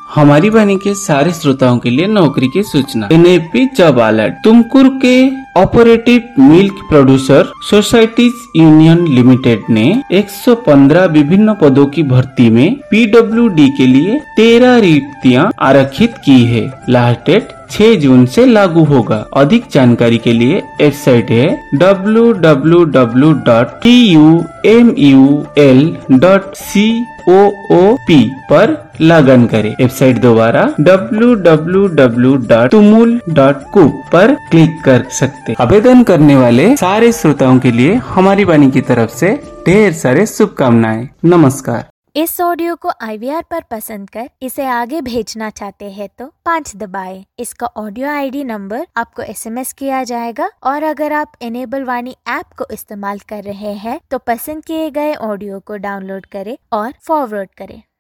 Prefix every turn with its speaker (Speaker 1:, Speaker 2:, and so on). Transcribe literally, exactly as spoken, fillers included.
Speaker 1: हमारी वाणी के सारे श्रोताओं के लिए नौकरी की सूचना। NAP job alert. तुमकुर के operative milk producer societies union limited ने एक सौ पंद्रह विभिन्न पदों की भर्ती में पीडब्ल्यूडी के लिए तेरह रिक्तियां आरक्षित की है। लास्ट डेट छह जून से लागू होगा। अधिक जानकारी के लिए वेबसाइट है W W W dot T U M U L dot C O O P पर लॉगिन करें। वेबसाइट दोबारा W W W dot Tumul dot coop पर क्लिक कर सकते। आवेदन करने वाले सारे श्रोताओं के लिए हमारी वाणी की तरफ से ढेर सारे शुभकामनाएं। नमस्कार।
Speaker 2: इस ऑडियो को आई वी आर पर पसंद कर इसे आगे भेजना चाहते हैं तो पाँच दबाएं। इसका ऑडियो आई डी नंबर आपको एस एम एस किया जाएगा और अगर आप इनेबल वाणी ऐप को इस्तेमाल कर रहे हैं तो पसंद किए गए ऑडियो को डाउनलोड करें और फॉरवर्ड करें।